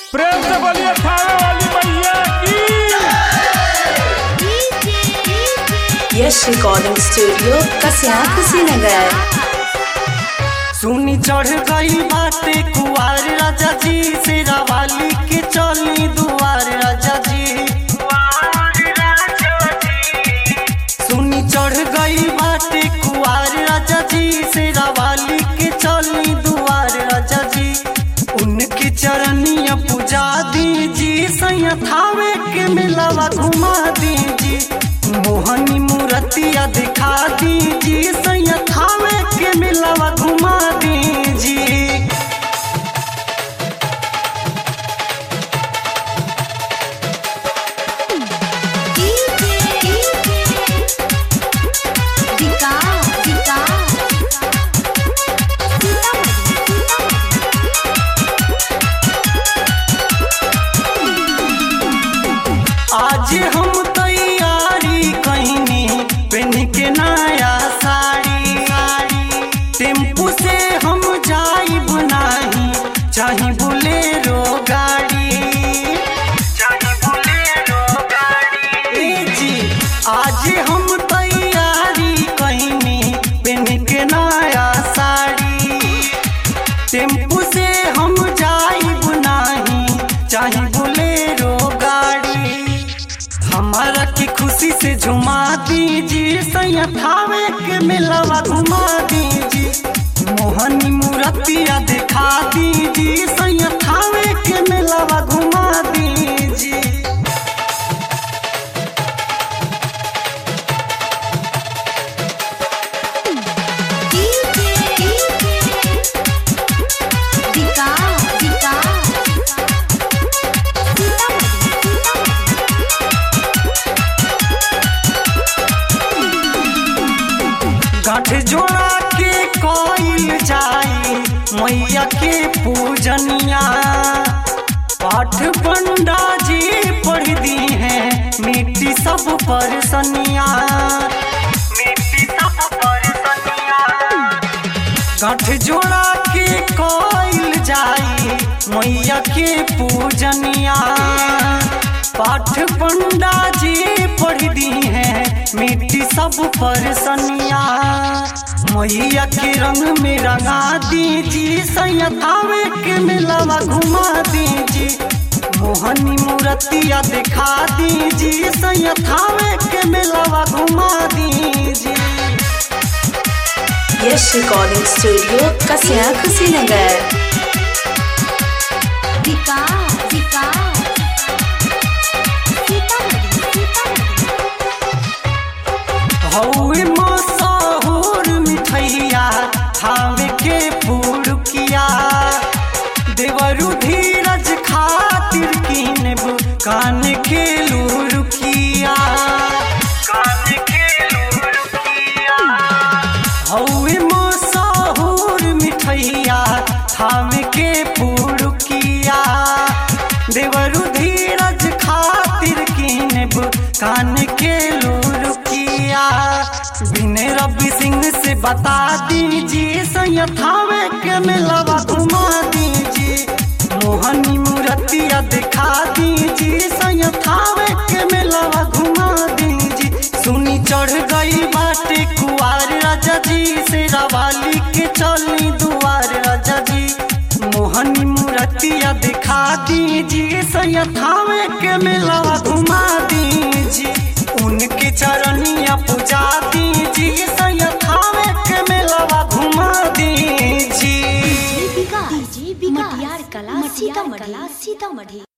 प्रेम से बोलिए थाने वाली मैया की। Yash recording studio Kasia Kushinagar. सुनी चढ़ गई बाटे कुआर राजा जी शेरा वाली के चली दुआर राजा जी। सुनी चढ़ गई बाटे कुआर राजा जी शेरा वाली के चली दुआर राजा जी। उनकी चरनिया पूजा दीजी सैया थावे के मिलावा घुमा दीजी। मोहनी मूर्तिया दिखा दीजी सैया थावे के मिलावा घुमा दीजी। आज हम तैयारी कहीं पहन के नया साड़ी। टेम्पू से हम जाइब नहीं चाहे बोलेरो गाड़ी। ए जी आज हम तैयारी कहीं पहन के नया साड़ी। टेम्पू से हम जाइब नहीं चाहे बोलेरो गाड़ी। हमारा की खुशी से झुमा दीजी सैया थावे के मिलावा घुमा दीजी। मोहनी मूर्तिया दिखा दीजी सैया थावे के मिलावा घुमा दीजी। गांठ जोड़ा के कोई जाई मैया के पूजनिया। पाठ पंडा जी पढ़ दी है मिट्टी सब परसनिया। गांठ जोड़ा के कोई जाई मैया के पूजनिया। पाठ पंडा जी पढ़ दी है मिट्टी सब परसनिया। मैया के रंग में रंगा दीजी सैया थावे के मिलावा घुमा दीजी। मोहनी मूर्तिया दिखा दीजी सैया थावे के मिलावा घुमा दीजी। Yash recording studio Kasia Kushinagar. हौवे मशहूर मिठैया थावे के पुरुकिया। देवरु धीरज खातिर किनेब कान के लुरुकिया। हौवे मशहूर मिठैया थावे के पुरुकिया। देवरु धीरज खातिर किनेब कान के लुरुकिया। बिने रवि सिंह से बता दीजी सैया थावे के मिलावा घुमा दीजी। मोहनी मूर्तिया दिखा दीजी सैया थावे के मिलावा घुमा दीजी। सुनी चढ़ गई बाटे कुआर राजा जी शेरा वाली के चली दुआर राजा जी। मोहनी मूर्तिया दिखा दीजी सैया थावे के मिलावा घुमा दीजी। उनके चरनिया पूजा दीजी सैया थावे के मिलावा घुमा दीजी। मटियार कला सीतामढ़ी।